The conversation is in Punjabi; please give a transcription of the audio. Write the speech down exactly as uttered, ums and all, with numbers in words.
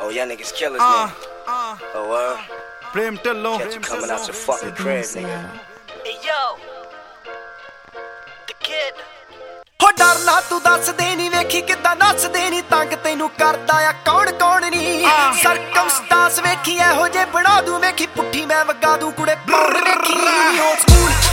Oh, y'all niggas killers, uh, man. Uh, oh, uh. Prem Dhillon. Catch you coming out your fucking crib, nigga. Hey, yo. The kid. ਹੋ ਡਰਨਾ ਤੂੰ ਦੱਸਦੇ ਨੀ ਵੇਖੀ ਕਿੱਦਾਂ ਨੱਚਦੇ ਨੀ ਤੰਗ ਤੈਨੂੰ ਕਰਦਾ ਆ ਕੌਣ ਕੌਣ ਨੀ ਸਰਕਮਸਟਾਂਸ ਵੇਖੀ ਇਹੋ ਜੇ ਬਣਾ ਦੂੰ ਵੇਖੀ ਪੁੱਠੀ ਮੈਂ ਵਗਾ ਦੂੰ ਕੁੜੇ ਪੌੜ ਵੇਖੀ ਓ ਸਕੂਲ